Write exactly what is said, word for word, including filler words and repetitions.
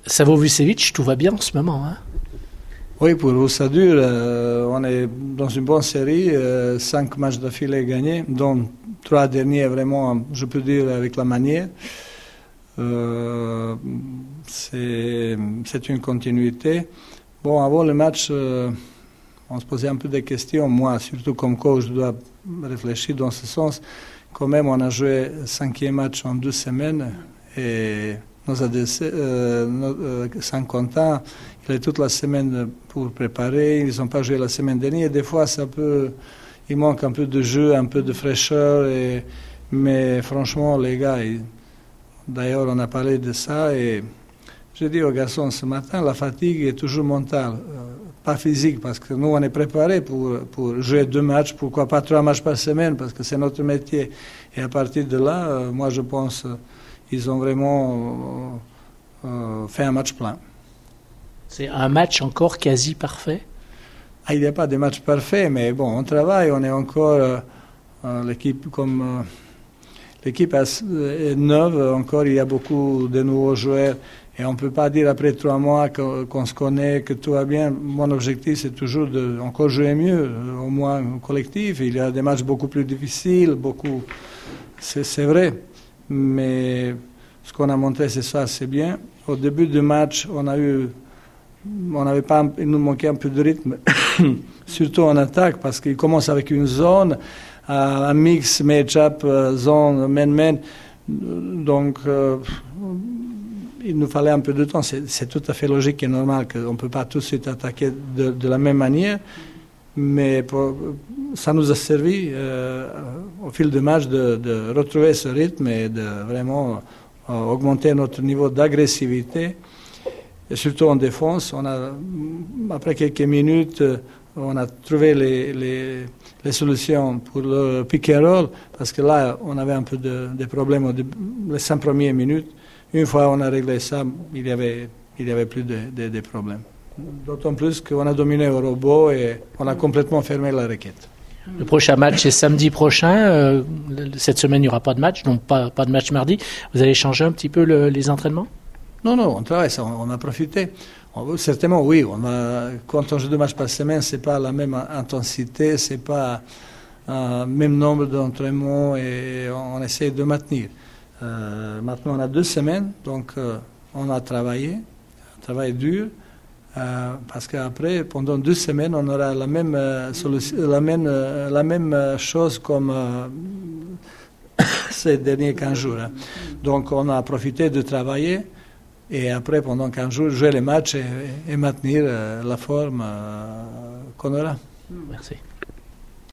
Savo Vucevic, tout va bien en ce moment, hein? Oui, pour Vusadur, euh, on est dans une bonne série, euh, cinq matchs d'affilée gagnés, dont trois derniers vraiment, je peux dire, avec la manière. Euh, c'est, c'est une continuité. Bon, avant le match, euh, on se posait un peu des questions. Moi, surtout comme coach, je dois réfléchir dans ce sens. Quand même, on a joué cinquième match en deux semaines et nos adversaires, euh, euh, Saint-Quentin, il est toute la semaine pour préparer. Ils n'ont pas joué la semaine dernière. Des fois, ça peut, il manque un peu de jeu, un peu de fraîcheur. Et, mais franchement, les gars, ils, d'ailleurs, on a parlé de ça et j'ai dit aux garçons ce matin, la fatigue est toujours mentale, euh, pas physique, parce que nous, on est préparés pour, pour jouer deux matchs, pourquoi pas trois matchs par semaine, parce que c'est notre métier. Et à partir de là, euh, moi, je pense qu'ils ont vraiment euh, euh, fait un match plein. C'est un match encore quasi parfait? Ah, il n'y a pas de match parfait, mais bon, on travaille, on est encore euh, euh, l'équipe comme... Euh, L'équipe est neuve, encore il y a beaucoup de nouveaux joueurs et on ne peut pas dire après trois mois que, qu'on se connaît, que tout va bien. Mon objectif c'est toujours de encore jouer mieux, au moins collectif. Il y a des matchs beaucoup plus difficiles, beaucoup, c'est, c'est vrai, mais ce qu'on a montré c'est ça, c'est bien. Au début du match, on a eu, on n'avait pas, il nous manquait un peu de rythme, surtout en attaque parce qu'il commence avec une zone. Un mix, match-up, zone, man-man. Donc, euh, il nous fallait un peu de temps. C'est, c'est tout à fait logique et normal qu'on ne peut pas tout de suite attaquer de, de la même manière. Mais pour, ça nous a servi euh, au fil du match de, de retrouver ce rythme et de vraiment euh, augmenter notre niveau d'agressivité. Et surtout en défense, on a, après quelques minutes, on a trouvé les, les, les solutions pour le pick and roll, parce que là, on avait un peu de, de problèmes au début, les cinq premières minutes. Une fois on a réglé ça, il n'y avait, il y avait plus de, de, de problèmes. D'autant plus qu'on a dominé au robot et on a complètement fermé la raquette. Le prochain match, c'est samedi prochain. Euh, cette semaine, il n'y aura pas de match, donc pas, pas de match mardi. Vous allez changer un petit peu le, les entraînements? Non, non, on travaille, ça, on a profité. On, certainement, oui. On a, quand on joue deux matchs par semaine, c'est pas la même intensité, c'est pas le euh, même nombre d'entraînements et on, on essaie de maintenir. Euh, maintenant, on a deux semaines, donc euh, on a travaillé, un travail dur, euh, parce qu'après, pendant deux semaines, on aura la même, euh, solution, la même, euh, la même chose comme euh, ces derniers quinze jours. Hein. Donc, on a profité de travailler. Et après, pendant quinze jours, jouer les matchs et, et maintenir euh, la forme euh, qu'on aura. Merci.